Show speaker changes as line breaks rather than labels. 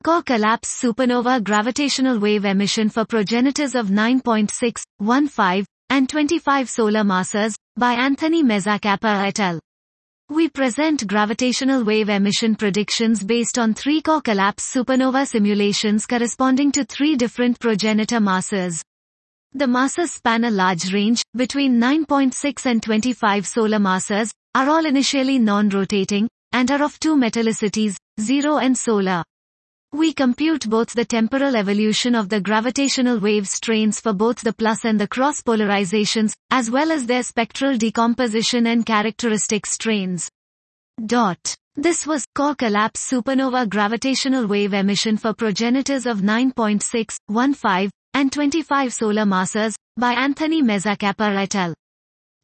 Core collapse supernova gravitational wave emission for progenitors of 9.6, 15, and 25 solar masses, by Anthony Mezzacapa et al. We present gravitational wave emission predictions based on 3 core collapse supernova simulations corresponding to 3 different progenitor masses. The masses span a large range, between 9.6 and 25 solar masses, are all initially non-rotating, and are of 2 metallicities, 0 and solar. We compute both the temporal evolution of the gravitational wave strains for both the plus and the cross polarizations, as well as their spectral decomposition and characteristic strains. This was core collapse supernova gravitational wave emission for progenitors of 9.6, 15, and 25 solar masses, by Anthony Mezzacapa et al.